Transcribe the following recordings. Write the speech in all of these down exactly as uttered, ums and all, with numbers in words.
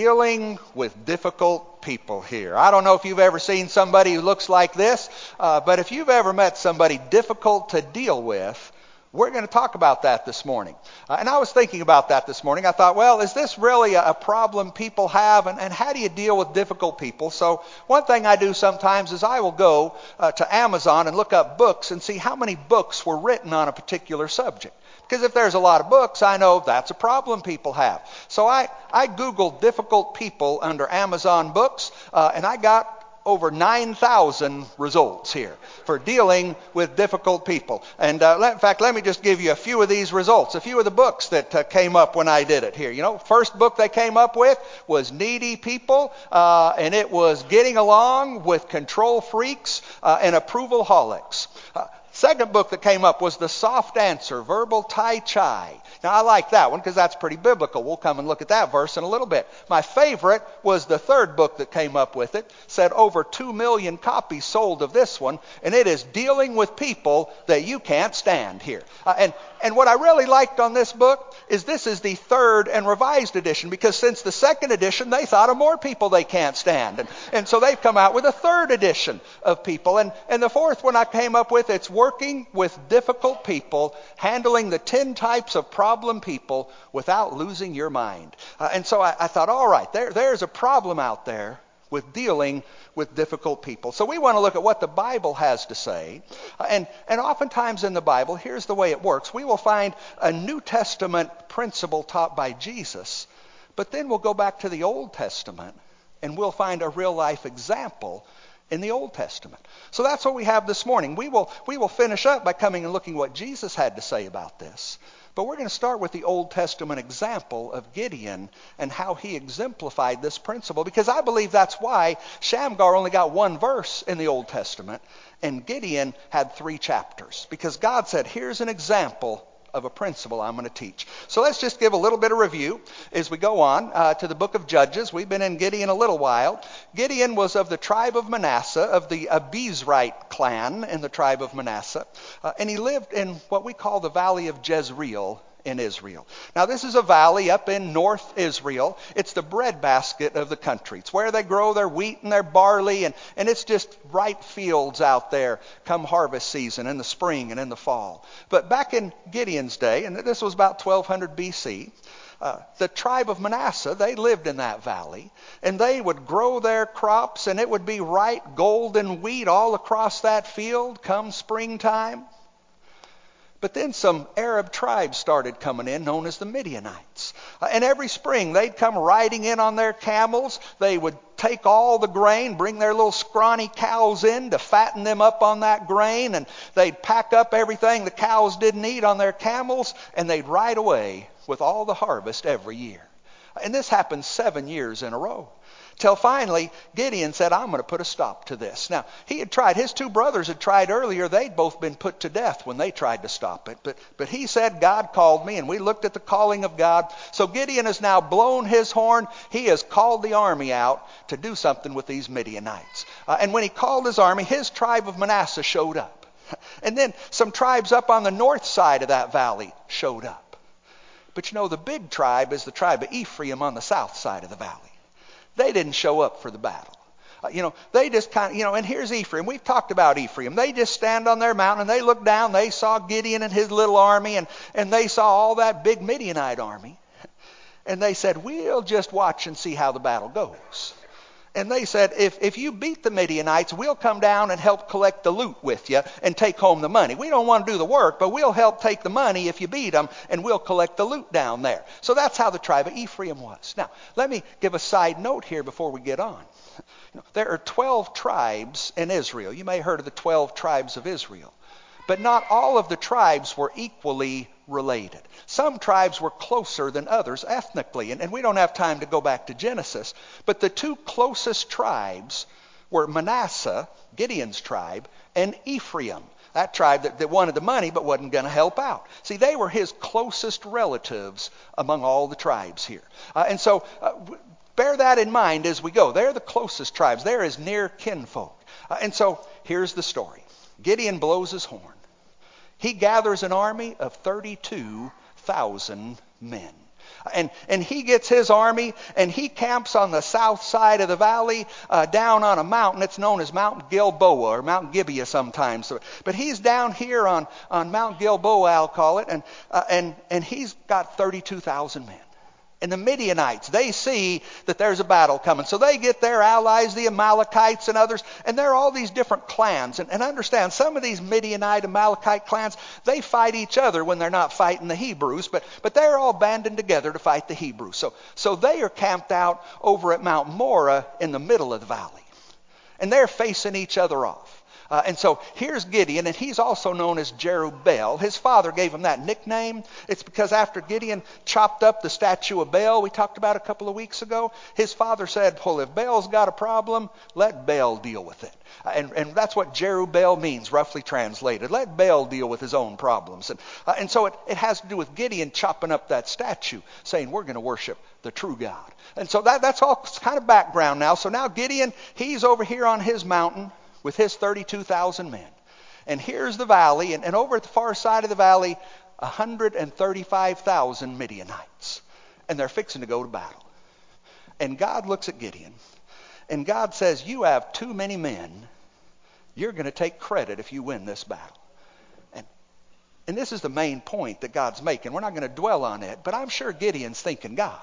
dealing with difficult people here. I don't know if you've ever seen somebody who looks like this, uh, but if you've ever met somebody difficult to deal with, we're going to talk about that this morning. Uh, and I was thinking about that this morning. I thought, well, is this really a, a problem people have? And, and how do you deal with difficult people? So one thing I do sometimes is I will go uh, to Amazon and look up books and see how many books were written on a particular subject. Because if there's a lot of books, I know that's a problem people have. So I, I Googled difficult people under Amazon books, uh, and I got over nine thousand results here for dealing with difficult people. And uh, let, in fact, let me just give you a few of these results, a few of the books that uh, came up when I did it here. You know, first book they came up with was Needy People, uh, and it was Getting Along with Control Freaks uh, and Approval Holics. Uh, Second book that came up was The Soft Answer, Verbal Tai Chi. Now, I like that one because that's pretty biblical. We'll come and look at that verse in a little bit. My favorite was the third book that came up with it. Said over two million copies sold of this one, and it is Dealing with People That You Can't Stand here. Uh, and, and what I really liked on this book is this is the third and revised edition, because since the second edition, they thought of more people they can't stand. And, and so they've come out with a third edition of people. And, and the fourth one I came up with, it's Working with Difficult People, Handling the ten Types of Problem People Without Losing Your Mind. Uh, and so I, I thought, all right, there, there's a problem out there with dealing with difficult people. So we want to look at what the Bible has to say. Uh, and, and oftentimes in the Bible, here's the way it works. We will find a New Testament principle taught by Jesus, but then we'll go back to the Old Testament and we'll find a real life example in the Old Testament. So that's what we have this morning. We will, we will finish up by coming and looking what Jesus had to say about this. But we're going to start with the Old Testament example of Gideon and how he exemplified this principle, because I believe that's why Shamgar only got one verse in the Old Testament and Gideon had three chapters, because God said, here's an example of a principle I'm going to teach. So let's just give a little bit of review as we go on uh, to the book of Judges. We've been in Gideon a little while. Gideon was of the tribe of Manasseh, of the Abizrite clan in the tribe of Manasseh, uh, and he lived in what we call the valley of Jezreel in Israel. Now, this is a valley up in North Israel. It's the breadbasket of the country. It's where they grow their wheat and their barley, and, and it's just ripe fields out there come harvest season in the spring and in the fall. But back in Gideon's day, and this was about twelve hundred B C, uh, the tribe of Manasseh, they lived in that valley, and they would grow their crops, and it would be ripe golden wheat all across that field come springtime. But then some Arab tribes started coming in, known as the Midianites. Uh, and every spring, they'd come riding in on their camels. They would take all the grain, bring their little scrawny cows in to fatten them up on that grain. And they'd pack up everything the cows didn't eat on their camels, and they'd ride away with all the harvest every year. And this happened seven years in a row. Till finally, Gideon said, I'm going to put a stop to this. Now, he had tried. His two brothers had tried earlier. They'd both been put to death when they tried to stop it. But, but he said, God called me, and we looked at the calling of God. So Gideon has now blown his horn. He has called the army out to do something with these Midianites. Uh, and when he called his army, his tribe of Manasseh showed up. And then some tribes up on the north side of that valley showed up. But you know, the big tribe is the tribe of Ephraim on the south side of the valley. They didn't show up for the battle. Uh, you know, they just kind of, you know, and here's Ephraim. We've talked about Ephraim. They just stand on their mountain and they look down. They saw Gideon and his little army, and, and they saw all that big Midianite army. And they said, we'll just watch and see how the battle goes. And they said, if, if you beat the Midianites, we'll come down and help collect the loot with you and take home the money. We don't want to do the work, but we'll help take the money if you beat them, and we'll collect the loot down there. So that's how the tribe of Ephraim was. Now, let me give a side note here before we get on. You know, there are twelve tribes in Israel. You may have heard of the twelve tribes of Israel. But not all of the tribes were equally related. Some tribes were closer than others ethnically, and, and we don't have time to go back to Genesis, but the two closest tribes were Manasseh, Gideon's tribe, and Ephraim, that tribe that, that wanted the money but wasn't going to help out. See, they were his closest relatives among all the tribes here. Uh, and so uh, bear that in mind as we go. They're the closest tribes. They're his near kinfolk. Uh, and so here's the story. Gideon blows his horn. He gathers an army of thirty-two thousand men. And, and he gets his army, and he camps on the south side of the valley, uh, down on a mountain. It's known as Mount Gilboa, or Mount Gibeah sometimes. So, but he's down here on, on Mount Gilboa, I'll call it, and, uh, and, and he's got thirty-two thousand men. And the Midianites, they see that there's a battle coming. So they get their allies, the Amalekites and others, and there are all these different clans. And, and understand, some of these Midianite, Amalekite clans, they fight each other when they're not fighting the Hebrews, but, but they're all banding together to fight the Hebrews. So, so they are camped out over at Mount Morah in the middle of the valley. And they're facing each other off. Uh, and so here's Gideon, and he's also known as Jerubbaal. His father gave him that nickname. It's because after Gideon chopped up the statue of Baal we talked about a couple of weeks ago, his father said, well, if Baal's got a problem, let Baal deal with it. Uh, and, and that's what Jerubbaal means, roughly translated. Let Baal deal with his own problems. And, uh, and so it, it has to do with Gideon chopping up that statue, saying we're going to worship the true God. And so that, that's all kind of background now. So now Gideon, he's over here on his mountain with his thirty-two thousand men. And here's the valley, and, and over at the far side of the valley, one hundred thirty-five thousand Midianites. And they're fixing to go to battle. And God looks at Gideon, and God says, you have too many men. You're going to take credit if you win this battle. And, and this is the main point that God's making. We're not going to dwell on it, but I'm sure Gideon's thinking, God,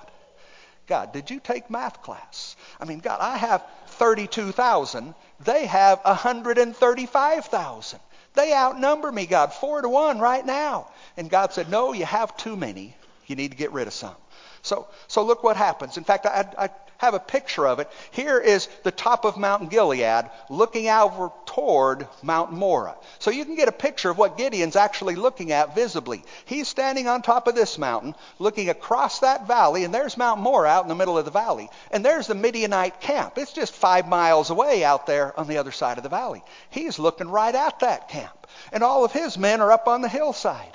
God, did you take math class? I mean, God, I have thirty-two thousand. They have one hundred thirty-five thousand. They outnumber me, God, four to one right now. And God said, no, you have too many. You need to get rid of some. So, so look what happens. In fact, I, I have a picture of it. Here is the top of Mount Gilead looking over toward Mount Morah. So you can get a picture of what Gideon's actually looking at visibly. He's standing on top of this mountain, looking across that valley, and there's Mount Morah out in the middle of the valley. And there's the Midianite camp. It's just five miles away out there on the other side of the valley. He's looking right at that camp. And all of his men are up on the hillside.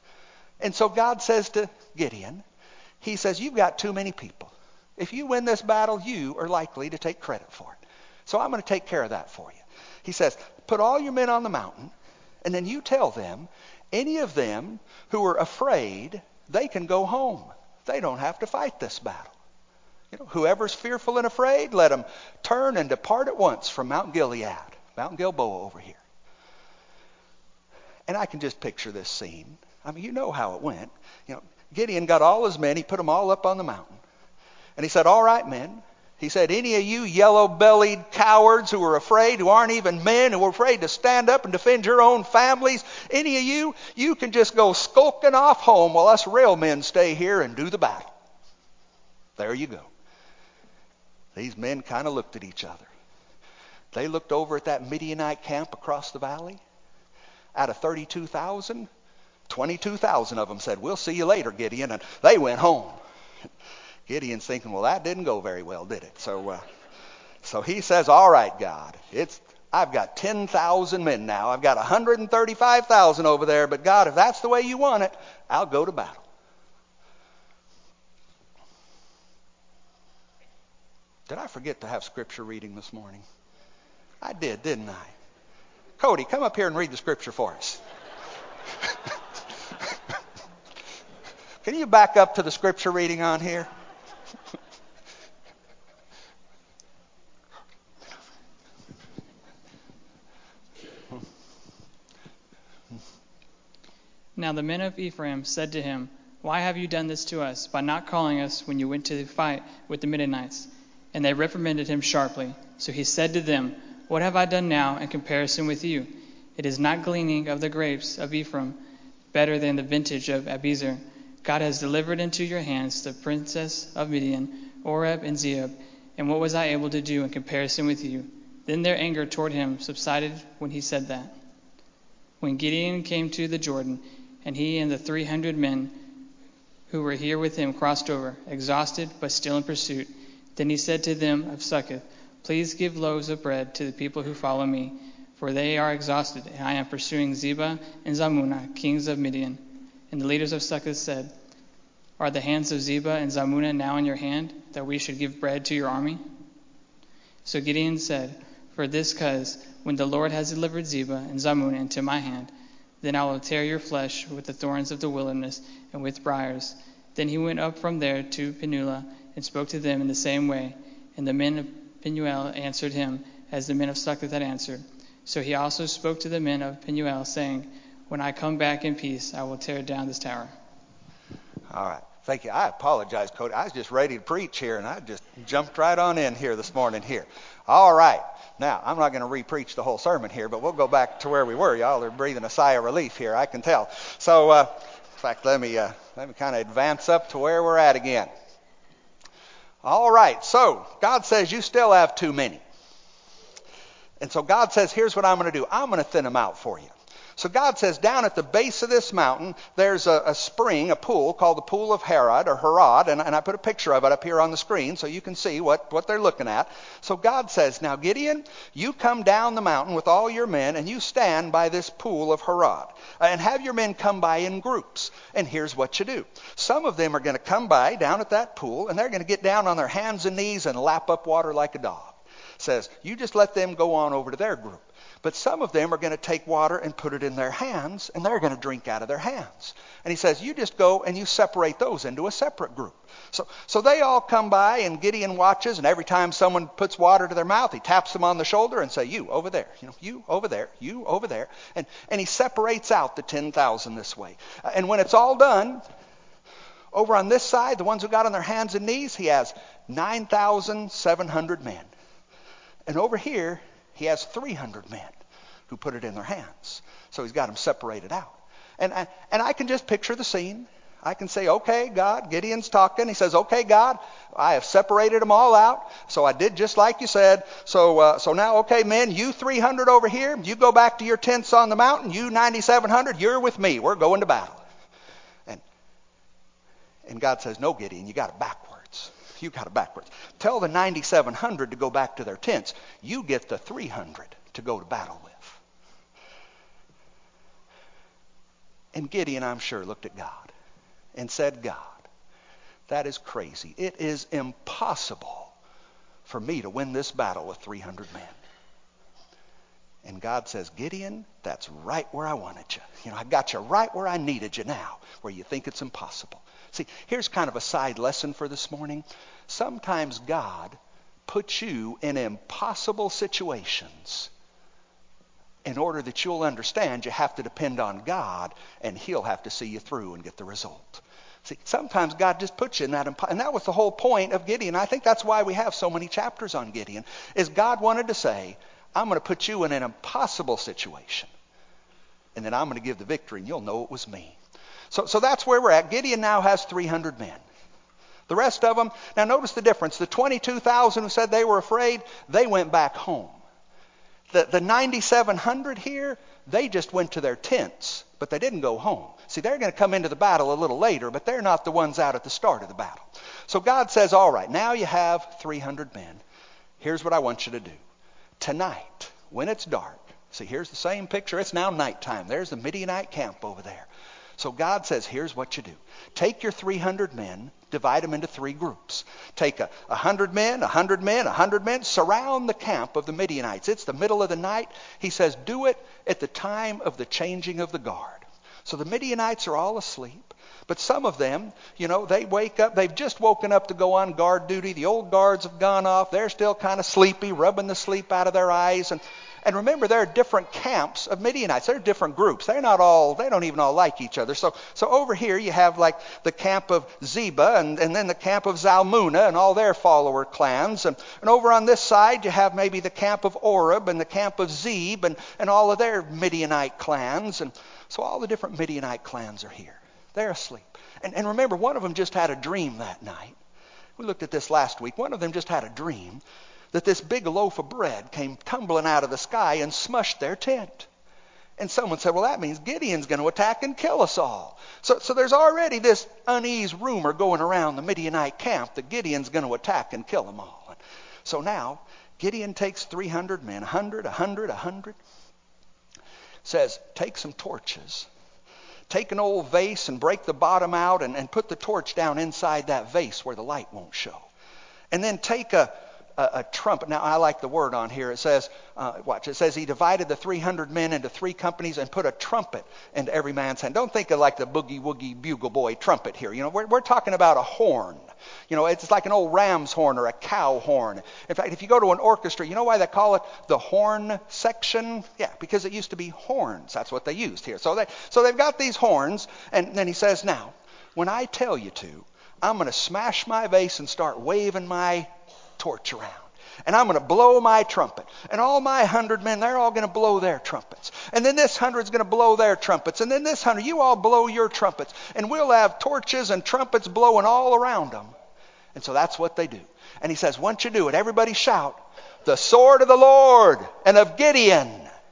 And so God says to Gideon, he says, you've got too many people. If you win this battle, you are likely to take credit for it. So I'm going to take care of that for you. He says, put all your men on the mountain, and then you tell them, any of them who are afraid, they can go home. They don't have to fight this battle. You know, whoever's fearful and afraid, let them turn and depart at once from Mount Gilead, Mount Gilboa over here. And I can just picture this scene. I mean, you know how it went. You know, Gideon got all his men. He put them all up on the mountain. And he said, all right, men. He said, any of you yellow-bellied cowards who are afraid, who aren't even men, who are afraid to stand up and defend your own families, any of you, you can just go skulking off home while us real men stay here and do the battle. There you go. These men kind of looked at each other. They looked over at that Midianite camp across the valley. Out of thirty-two thousand, twenty-two thousand of them said, we'll see you later, Gideon. And they went home. Gideon's thinking, well, that didn't go very well, did it? So uh, so he says, all right, God, it's I've got ten thousand men now. I've got one hundred thirty-five thousand over there. But God, if that's the way you want it, I'll go to battle. Did I forget to have scripture reading this morning? I did, didn't I? Cody, come up here and read the scripture for us. Can you back up to the scripture reading on here? Now the men of Ephraim said to him, why have you done this to us by not calling us when you went to fight with the Midianites? And they reprimanded him sharply. So he said to them, what have I done now in comparison with you? It is not gleaning of the grapes of Ephraim better than the vintage of Abiezer. God has delivered into your hands the princess of Midian, Oreb and Zeeb. And what was I able to do in comparison with you? Then their anger toward him subsided when he said that. When Gideon came to the Jordan, and he and the three hundred men who were here with him crossed over, exhausted but still in pursuit, then he said to them of Succoth, please give loaves of bread to the people who follow me, for they are exhausted, and I am pursuing Zebah and Zalmunna, kings of Midian. And the leaders of Succoth said, are the hands of Zebah and Zalmunna now in your hand, that we should give bread to your army? So Gideon said, for this cause, when the Lord has delivered Zebah and Zalmunna into my hand, then I will tear your flesh with the thorns of the wilderness and with briars, Then he went up from there to Penuel and spoke to them in the same way. And the men of Penuel answered him as the men of Succoth had answered. So he also spoke to the men of Penuel, saying, when I come back in peace, I will tear down this tower. All right. Thank you. I apologize, Cody. I was just ready to preach here, and I just jumped right on in here this morning here. All right. Now, I'm not going to re-preach the whole sermon here, but we'll go back to where we were. Y'all are breathing a sigh of relief here, I can tell. So, uh, in fact, let me uh, let me kind of advance up to where we're at again. All right. So, God says you still have too many. And so God says, here's what I'm going to do. I'm going to thin them out for you. So God says down at the base of this mountain, there's a, a spring, a pool called the Pool of Harod or Harod. And, and I put a picture of it up here on the screen so you can see what, what they're looking at. So God says, now Gideon, you come down the mountain with all your men and you stand by this Pool of Harod. And have your men come by in groups. And here's what you do. Some of them are going to come by down at that pool and they're going to get down on their hands and knees and lap up water like a dog. Says, you just let them go on over to their group. But some of them are going to take water and put it in their hands, and they're going to drink out of their hands. And he says, you just go and you separate those into a separate group. So so they all come by, and Gideon watches, and every time someone puts water to their mouth, he taps them on the shoulder and say, you over there, you know, you over there, you over there. And, and he separates out the ten thousand this way. And when it's all done, over on this side, the ones who got on their hands and knees, he has nine thousand seven hundred men. And over here, he has three hundred men who put it in their hands. So he's got them separated out. And I, and I can just picture the scene. I can say, okay, God, Gideon's talking. He says, okay, God, I have separated them all out. So I did just like you said. So uh, so now, okay, men, you three hundred over here, you go back to your tents on the mountain. You ninety-seven hundred, you're with me. We're going to battle. And, and God says, no, Gideon, you got it backwards. You got it backwards. Tell the ninety-seven hundred to go back to their tents. You get the three hundred to go to battle with. And Gideon, I'm sure, looked at God and said, God, that is crazy. It is impossible for me to win this battle with three hundred men. And God says, Gideon, that's right where I wanted you. You know, I got you right where I needed you now, where you think it's impossible. See, here's kind of a side lesson for this morning. Sometimes God puts you in impossible situations in order that you'll understand you have to depend on God, and He'll have to see you through and get the result. See, sometimes God just puts you in that, impo- and that was the whole point of Gideon. I think that's why we have so many chapters on Gideon, is God wanted to say, I'm going to put you in an impossible situation, and then I'm going to give the victory, and you'll know it was me. So, so that's where we're at. Gideon now has three hundred men. The rest of them, now notice the difference. The twenty-two thousand who said they were afraid, they went back home. The, the ninety-seven hundred here, they just went to their tents, but they didn't go home. See, they're going to come into the battle a little later, but they're not the ones out at the start of the battle. So God says, all right, now you have three hundred men. Here's what I want you to do. Tonight, when it's dark, see, here's the same picture. It's now nighttime. There's the Midianite camp over there. So God says, here's what you do. Take your three hundred men, divide them into three groups. Take a, a hundred men, a hundred men, a hundred men, surround the camp of the Midianites. It's the middle of the night. He says, do it at the time of the changing of the guard. So the Midianites are all asleep. But some of them, you know, they wake up. They've just woken up to go on guard duty. The old guards have gone off. They're still kind of sleepy, rubbing the sleep out of their eyes. And And remember, there are different camps of Midianites. There are different groups. They're not all, they don't even all like each other. So so over here you have like the camp of Zeba and, and then the camp of Zalmunna and all their follower clans. And, and over on this side you have maybe the camp of Oreb and the camp of Zeb and, and all of their Midianite clans. And so all the different Midianite clans are here. They're asleep. And, and remember, one of them just had a dream that night. We looked at this last week. One of them just had a dream that this big loaf of bread came tumbling out of the sky and smushed their tent. And someone said, well, that means Gideon's going to attack and kill us all. So, so there's already this unease rumor going around the Midianite camp that Gideon's going to attack and kill them all. And so now Gideon takes three hundred men, one hundred, one hundred, one hundred. Says, take some torches. Take an old vase and break the bottom out and, and put the torch down inside that vase where the light won't show. And then take a a, a trumpet. Now, I like the word on here. It says, uh, watch, it says he divided the three hundred men into three companies and put a trumpet into every man's hand. Don't think of like the boogie woogie bugle boy trumpet here. You know, we're, we're talking about a horn. You know, it's like an old ram's horn or a cow horn. In fact, if you go to an orchestra, you know why they call it the horn section? Yeah, because it used to be horns. That's what they used here. So, they, so they've got these horns, and then he says, now, when I tell you to, I'm going to smash my vase and start waving my torch around. And I'm going to blow my trumpet. And all my hundred men, they're all going to blow their trumpets. And then this hundred's going to blow their trumpets. And then this hundred, you all blow your trumpets. And we'll have torches and trumpets blowing all around them. And so that's what they do. And he says, once you do it, everybody shout, the sword of the Lord and of Gideon.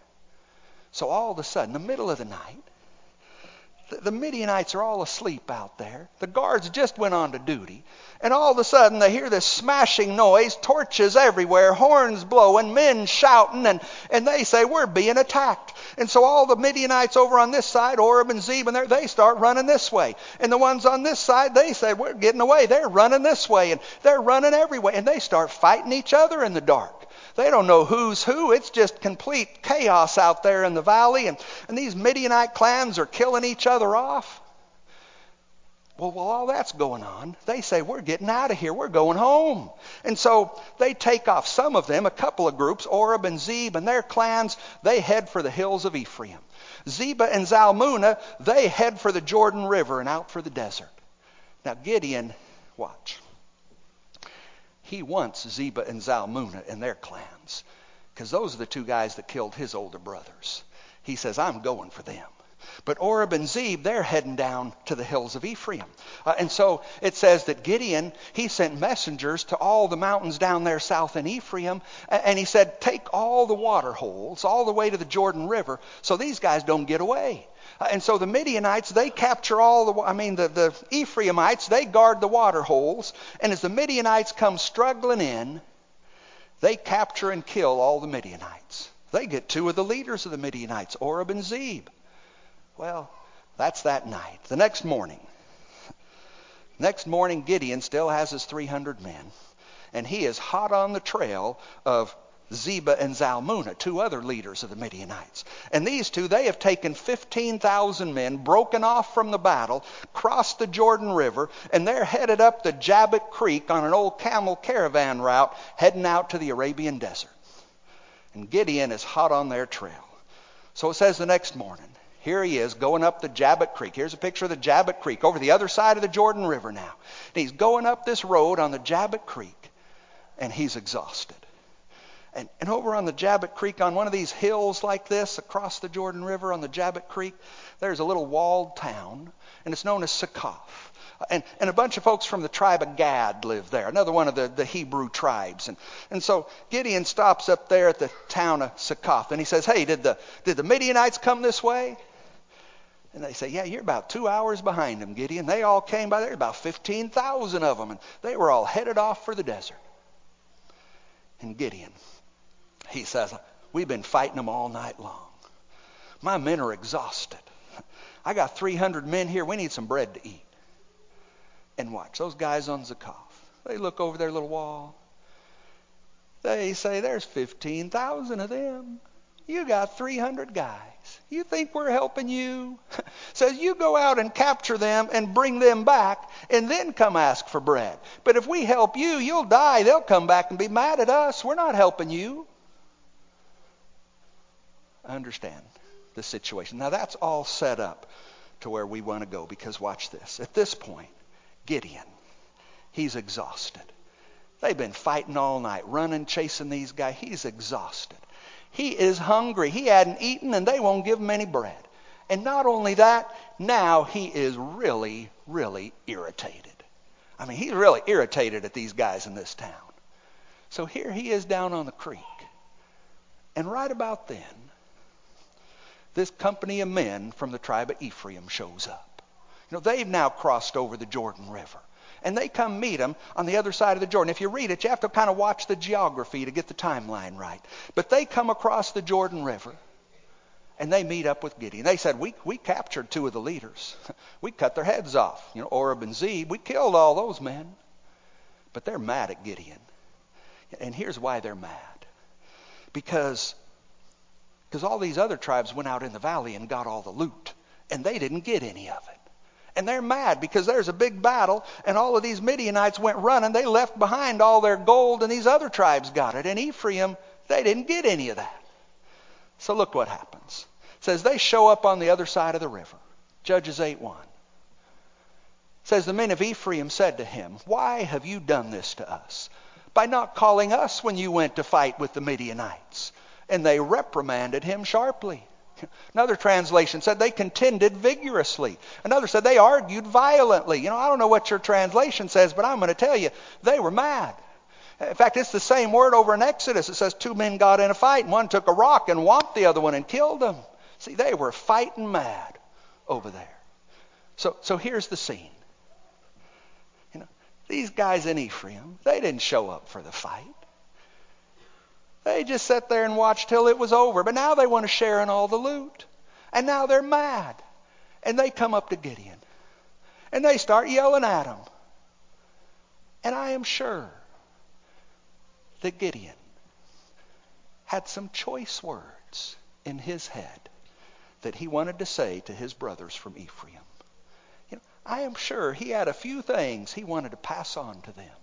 So all of a sudden, in the middle of the night, the Midianites are all asleep out there. The guards just went on to duty. And all of a sudden they hear this smashing noise, torches everywhere, horns blowing, men shouting, and, and they say, we're being attacked. And so all the Midianites over on this side, Oreb and Zeb, and they start running this way. And the ones on this side, they say, we're getting away. They're running this way, and they're running every way. And they start fighting each other in the dark. They don't know who's who. It's just complete chaos out there in the valley. And, and these Midianite clans are killing each other off. Well, while all that's going on, they say, we're getting out of here. We're going home. And so they take off. Some of them, a couple of groups, Oreb and Zeb and their clans, they head for the hills of Ephraim. Zebah and Zalmunna, they head for the Jordan River and out for the desert. Now Gideon, watch. He wants Zebah and Zalmunna and their clans, because those are the two guys that killed his older brothers. He says, I'm going for them. But Oreb and Zeb, they're heading down to the hills of Ephraim. Uh, and so it says that Gideon, he sent messengers to all the mountains down there south in Ephraim. And he said, take all the water holes all the way to the Jordan River so these guys don't get away. Uh, and so the Midianites, they capture all the, I mean, the, the Ephraimites, they guard the water holes. And as the Midianites come struggling in, they capture and kill all the Midianites. They get two of the leaders of the Midianites, Oreb and Zeb. Well, that's that night. The next morning, next morning, Gideon still has his three hundred men. And he is hot on the trail of Zebah and Zalmunna, two other leaders of the Midianites. And these two, they have taken fifteen thousand men, broken off from the battle, crossed the Jordan River, and they're headed up the Jabbok Creek on an old camel caravan route, heading out to the Arabian desert. And Gideon is hot on their trail. So it says the next morning, here he is going up the Jabbok Creek. Here's a picture of the Jabbok Creek over the other side of the Jordan River now. And he's going up this road on the Jabbok Creek, and he's exhausted. And, and over on the Jabbok Creek, on one of these hills like this, across the Jordan River on the Jabbok Creek, there's a little walled town, and it's known as Succoth. And, and a bunch of folks from the tribe of Gad live there, another one of the, the Hebrew tribes. And, and so Gideon stops up there at the town of Succoth, and he says, hey, did the, did the Midianites come this way? And they say, yeah, you're about two hours behind them, Gideon. They all came by there, about fifteen thousand of them, and they were all headed off for the desert. And Gideon, he says, we've been fighting them all night long. My men are exhausted. I got three hundred men here. We need some bread to eat. And watch, those guys on Succoth, they look over their little wall. They say, there's fifteen thousand of them. You got three hundred guys. You think we're helping you? Says you go out and capture them and bring them back and then come ask for bread. But if we help you, you'll die. They'll come back and be mad at us. We're not helping you. I understand the situation. Now that's all set up to where we want to go, because watch this. At this point, Gideon, he's exhausted. They've been fighting all night, running, chasing these guys. He's exhausted. He is hungry. He hadn't eaten, and they won't give him any bread. And not only that, now he is really, really irritated. I mean, he's really irritated at these guys in this town. So here he is down on the creek. And right about then, this company of men from the tribe of Ephraim shows up. You know, they've now crossed over the Jordan River. And they come meet him on the other side of the Jordan. If you read it, you have to kind of watch the geography to get the timeline right. But they come across the Jordan River, and they meet up with Gideon. They said, we, we captured two of the leaders. We cut their heads off. You know, Oreb and Zeb, we killed all those men. But they're mad at Gideon. And here's why they're mad. Because, because all these other tribes went out in the valley and got all the loot. And they didn't get any of it. And they're mad because there's a big battle and all of these Midianites went running. They left behind all their gold and these other tribes got it. And Ephraim, they didn't get any of that. So look what happens. It says they show up on the other side of the river. Judges eight one. It says the men of Ephraim said to him, why have you done this to us? By not calling us when you went to fight with the Midianites. And they reprimanded him sharply. Another translation said they contended vigorously. Another said they argued violently. You know, I don't know what your translation says, but I'm going to tell you, they were mad. In fact, it's the same word over in Exodus. It says two men got in a fight, and one took a rock and whomped the other one and killed him. See, they were fighting mad over there. So, so here's the scene. You know, these guys in Ephraim, they didn't show up for the fight. They just sat there and watched till it was over. But now they want to share in all the loot. And now they're mad. And they come up to Gideon. And they start yelling at him. And I am sure that Gideon had some choice words in his head that he wanted to say to his brothers from Ephraim. You know, I am sure he had a few things he wanted to pass on to them.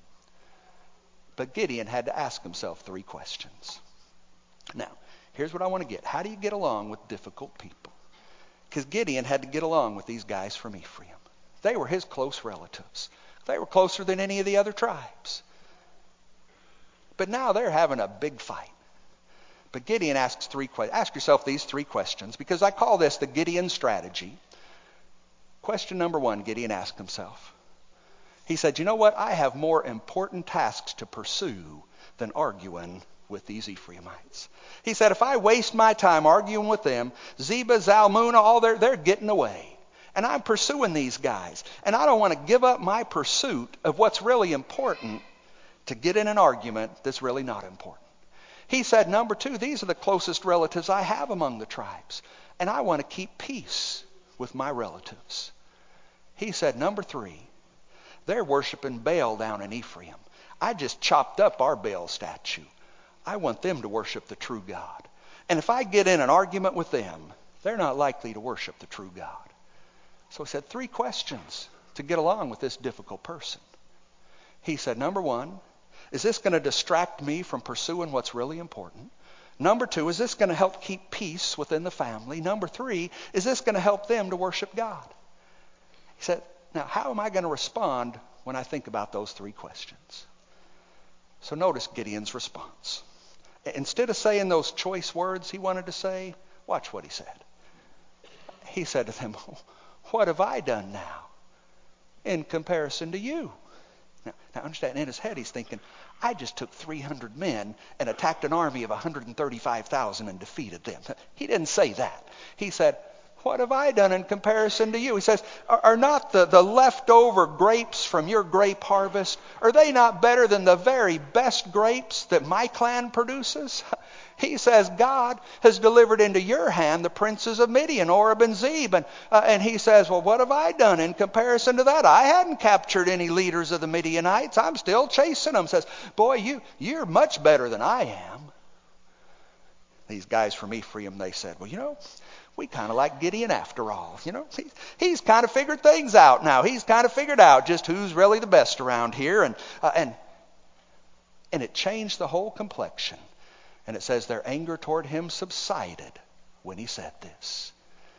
But Gideon had to ask himself three questions. Now, here's what I want to get. How do you get along with difficult people? Because Gideon had to get along with these guys from Ephraim. They were his close relatives. They were closer than any of the other tribes. But now they're having a big fight. But Gideon asks three questions. Ask yourself these three questions, because I call this the Gideon strategy. Question number one, Gideon asked himself. He said, you know what? I have more important tasks to pursue than arguing with these Ephraimites. He said, if I waste my time arguing with them, Zebah, Zalmunna, all they're, they're getting away. And I'm pursuing these guys. And I don't want to give up my pursuit of what's really important to get in an argument that's really not important. He said, number two, these are the closest relatives I have among the tribes. And I want to keep peace with my relatives. He said, number three, they're worshiping Baal down in Ephraim. I just chopped up our Baal statue. I want them to worship the true God. And if I get in an argument with them, they're not likely to worship the true God. So he said three questions to get along with this difficult person. He said, number one, is this going to distract me from pursuing what's really important? Number two, is this going to help keep peace within the family? Number three, is this going to help them to worship God? He said, now, how am I going to respond when I think about those three questions? So notice Gideon's response. Instead of saying those choice words he wanted to say, watch what he said. He said to them, what have I done now in comparison to you? Now, now understand, in his head he's thinking, I just took three hundred men and attacked an army of one hundred thirty-five thousand and defeated them. He didn't say that. He said, what have I done in comparison to you? He says, are, are not the, the leftover grapes from your grape harvest, are they not better than the very best grapes that my clan produces? He says, God has delivered into your hand the princes of Midian, Oreb and Zeb. And, uh, and he says, well, what have I done in comparison to that? I hadn't captured any leaders of the Midianites. I'm still chasing them. Says, boy, you, you're much better than I am. These guys from Ephraim, they said, well, you know, we kind of like Gideon after all. You know, he, he's kind of figured things out now. He's kind of figured out just who's really the best around here. And, uh, and, and it changed the whole complexion. And it says their anger toward him subsided when he said this.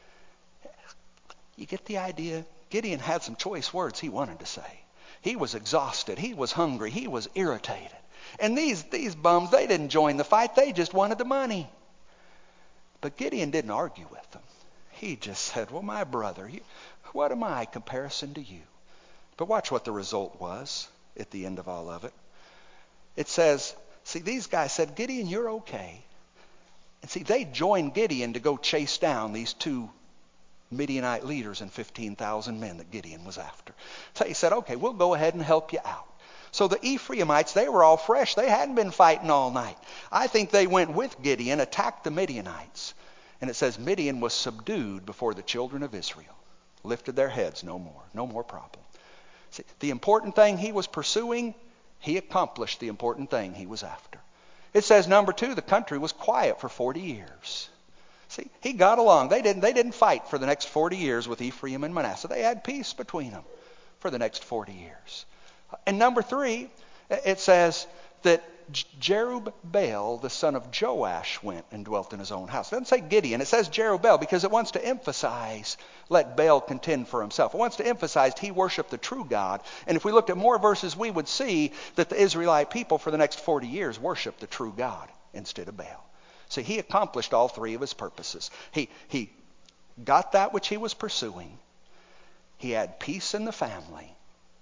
You get the idea? Gideon had some choice words he wanted to say. He was exhausted. He was hungry. He was irritated. And these, these bums, they didn't join the fight. They just wanted the money. But Gideon didn't argue with them. He just said, well, my brother, you, what am I in comparison to you? But watch what the result was at the end of all of it. It says, see, these guys said, Gideon, you're okay. And see, they joined Gideon to go chase down these two Midianite leaders and fifteen thousand men that Gideon was after. So he said, okay, we'll go ahead and help you out. So the Ephraimites, they were all fresh. They hadn't been fighting all night. I think they went with Gideon, attacked the Midianites. And it says Midian was subdued before the children of Israel. Lifted their heads no more. No more problem. See, the important thing he was pursuing, he accomplished the important thing he was after. It says, number two, the country was quiet for forty years. See, he got along. They didn't, they didn't fight for the next forty years with Ephraim and Manasseh. They had peace between them for the next forty years. And number three, it says that Jerubbaal, the son of Joash, went and dwelt in his own house. It doesn't say Gideon. It says Jerubbaal because it wants to emphasize, let Baal contend for himself. It wants to emphasize he worshiped the true God. And if we looked at more verses, we would see that the Israelite people for the next forty years worshiped the true God instead of Baal. See, he accomplished all three of his purposes. He, he got that which he was pursuing. He had peace in the family.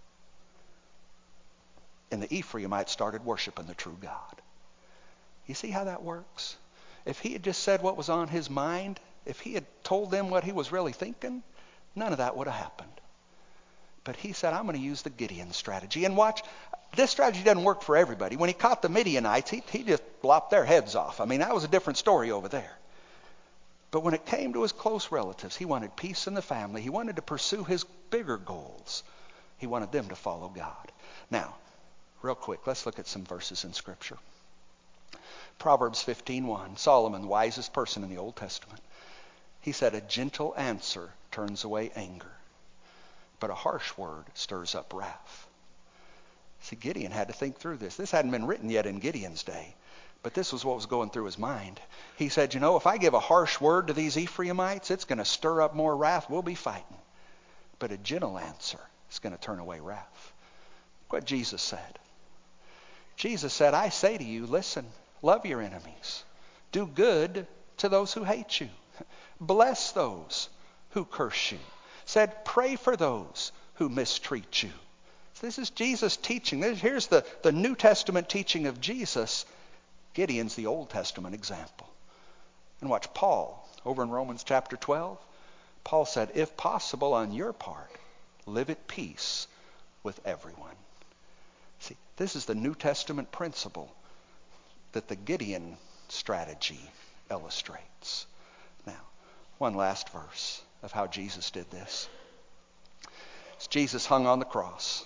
And the Ephraimites started worshiping the true God. You see how that works? If he had just said what was on his mind, if he had told them what he was really thinking, none of that would have happened. But he said, I'm going to use the Gideon strategy. And watch, this strategy doesn't work for everybody. When he caught the Midianites, he, he just lopped their heads off. I mean, that was a different story over there. But when it came to his close relatives, he wanted peace in the family. He wanted to pursue his bigger goals. He wanted them to follow God. Now, real quick, let's look at some verses in Scripture. Proverbs fifteen one, Solomon, the wisest person in the Old Testament. He said, a gentle answer turns away anger, but a harsh word stirs up wrath. See, Gideon had to think through this. This hadn't been written yet in Gideon's day, but this was what was going through his mind. He said, you know, if I give a harsh word to these Ephraimites, it's going to stir up more wrath. We'll be fighting. But a gentle answer is going to turn away wrath. Look what Jesus said. Jesus said, I say to you, listen, love your enemies. Do good to those who hate you. Bless those who curse you. Said, pray for those who mistreat you. So this is Jesus teaching. Here's the, the New Testament teaching of Jesus. Gideon's the Old Testament example. And watch Paul over in Romans chapter twelve. Paul said, if possible on your part, live at peace with everyone. See, this is the New Testament principle that the Gideon strategy illustrates. Now, one last verse of how Jesus did this. As Jesus hung on the cross.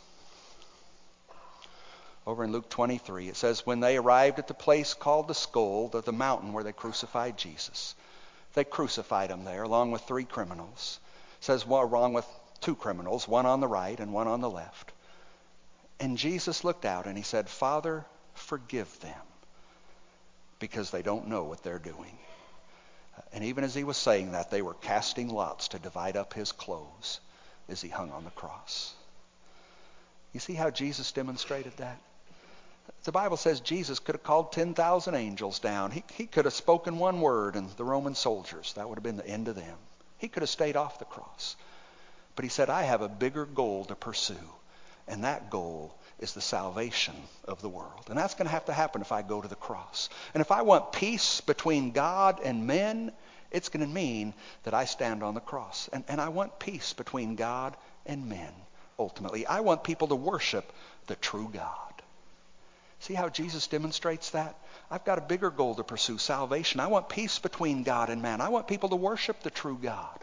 Over in Luke twenty-three, it says, when they arrived at the place called the Skull, the, the mountain where they crucified Jesus, they crucified him there along with three criminals. It says, well, along with two criminals, one on the right and one on the left. And Jesus looked out and he said, Father, forgive them because they don't know what they're doing. And even as he was saying that, they were casting lots to divide up his clothes as he hung on the cross. You see how Jesus demonstrated that? The Bible says Jesus could have called ten thousand angels down. He, he could have spoken one word and the Roman soldiers, that would have been the end of them. He could have stayed off the cross. But he said, I have a bigger goal to pursue. And that goal is the salvation of the world. And that's going to have to happen if I go to the cross. And if I want peace between God and men, it's going to mean that I stand on the cross. And, and I want peace between God and men, ultimately. I want people to worship the true God. See how Jesus demonstrates that? I've got a bigger goal to pursue, salvation. I want peace between God and man. I want people to worship the true God.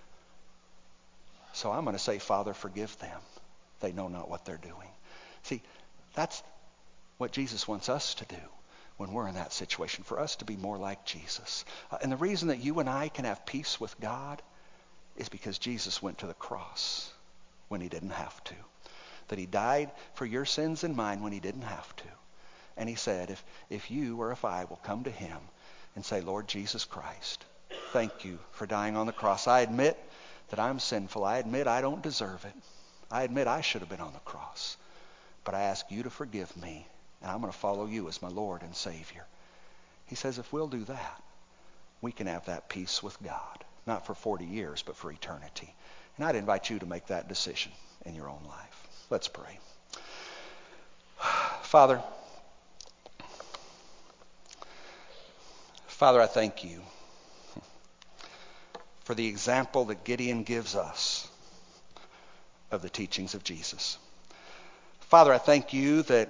So I'm going to say, Father, forgive them. They know not what they're doing. See, that's what Jesus wants us to do when we're in that situation, for us to be more like Jesus. Uh, and the reason that you and I can have peace with God is because Jesus went to the cross when he didn't have to. That he died for your sins and mine when he didn't have to. And he said, if, if you or if I will come to him and say, Lord Jesus Christ, thank you for dying on the cross. I admit that I'm sinful. I admit I don't deserve it. I admit I should have been on the cross. But I ask you to forgive me, and I'm going to follow you as my Lord and Savior. He says if we'll do that, we can have that peace with God. Not for forty years, but for eternity. And I'd invite you to make that decision in your own life. Let's pray. Father, Father, I thank you for the example that Gideon gives us of the teachings of Jesus. Father, I thank you that,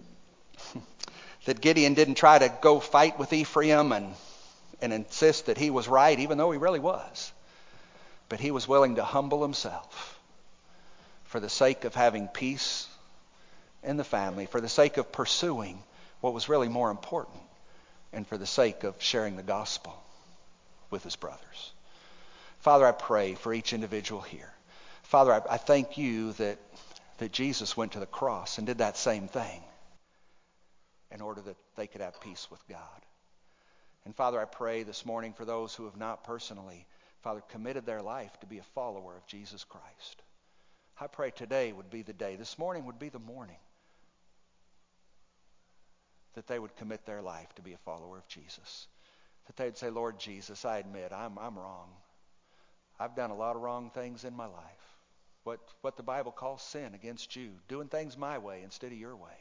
that Gideon didn't try to go fight with Ephraim and, and insist that he was right, even though he really was. But he was willing to humble himself for the sake of having peace in the family, for the sake of pursuing what was really more important, and for the sake of sharing the gospel with his brothers. Father, I pray for each individual here. Father, I, I thank you that, that Jesus went to the cross and did that same thing in order that they could have peace with God. And Father, I pray this morning for those who have not personally, Father, committed their life to be a follower of Jesus Christ. I pray today would be the day, this morning would be the morning, that they would commit their life to be a follower of Jesus. That they'd say, Lord Jesus, I admit I'm, I'm wrong. I've done a lot of wrong things in my life. What, what the Bible calls sin against you. Doing things my way instead of your way.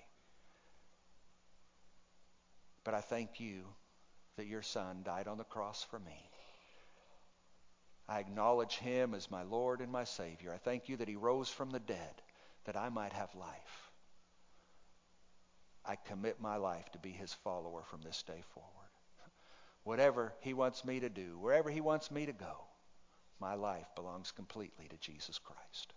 But I thank you that your Son died on the cross for me. I acknowledge him as my Lord and my Savior. I thank you that he rose from the dead, that I might have life. I commit my life to be his follower from this day forward. Whatever he wants me to do, wherever he wants me to go, my life belongs completely to Jesus Christ.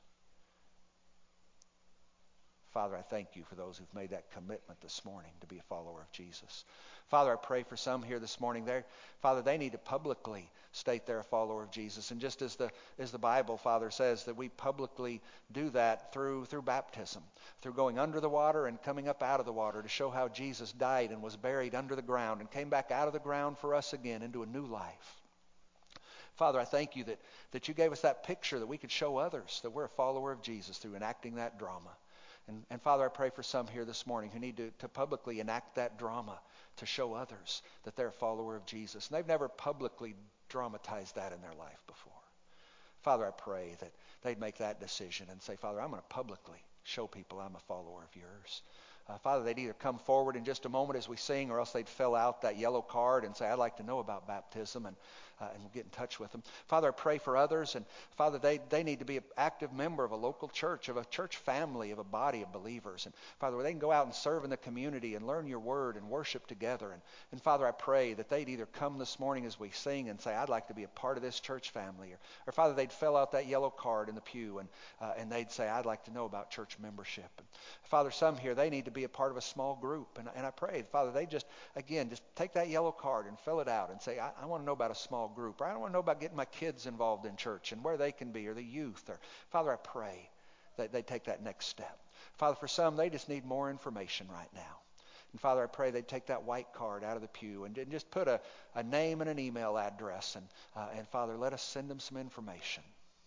Father, I thank you for those who've made that commitment this morning to be a follower of Jesus. Father, I pray for some here this morning. There, Father, they need to publicly state they're a follower of Jesus. And just as the as the Bible, Father, says that we publicly do that through through baptism, through going under the water and coming up out of the water to show how Jesus died and was buried under the ground and came back out of the ground for us again into a new life. Father, I thank you that, that you gave us that picture that we could show others that we're a follower of Jesus through enacting that drama. And, and Father, I pray for some here this morning who need to, to publicly enact that drama to show others that they're a follower of Jesus. And they've never publicly dramatized that in their life before. Father, I pray that they'd make that decision and say, Father, I'm going to publicly show people I'm a follower of yours. Uh, Father, they'd either come forward in just a moment as we sing, or else they'd fill out that yellow card and say, I'd like to know about baptism, and uh, and we'll get in touch with them. Father, I pray for others, and Father, they, they need to be an active member of a local church, of a church family, of a body of believers. And Father, where they can go out and serve in the community and learn your word and worship together. And, and Father, I pray that they'd either come this morning as we sing and say, I'd like to be a part of this church family. Or, or Father, they'd fill out that yellow card in the pew, and, uh, and they'd say, I'd like to know about church membership. And Father, some here, they need to be a part of a small group. And, and I pray, Father, they just, again, just take that yellow card and fill it out and say, I, I want to know about a small group. Or I want to know about getting my kids involved in church and where they can be, or the youth. Or Father, I pray that they take that next step. Father, for some, they just need more information right now. And Father, I pray they'd take that white card out of the pew and, and just put a, a name and an email address. And, uh, and Father, let us send them some information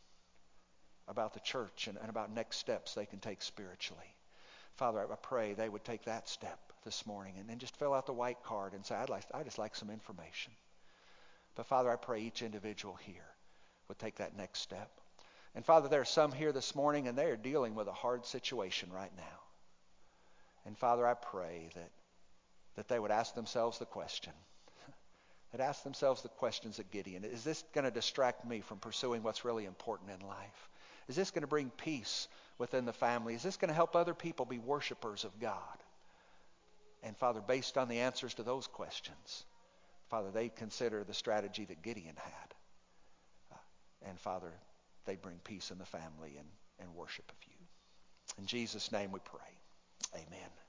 about the church and, and about next steps they can take spiritually. Father, I pray they would take that step this morning and then just fill out the white card and say, I'd like, I'd just like some information. But Father, I pray each individual here would take that next step. And Father, there are some here this morning and they are dealing with a hard situation right now. And Father, I pray that, that they would ask themselves the question, that ask themselves the questions of Gideon. Is this going to distract me from pursuing what's really important in life? Is this going to bring peace within the family? Is this going to help other people be worshipers of God? And Father, based on the answers to those questions, Father, they consider the strategy that Gideon had. Uh, and Father, they bring peace in the family and, and worship of you. In Jesus' name we pray. Amen.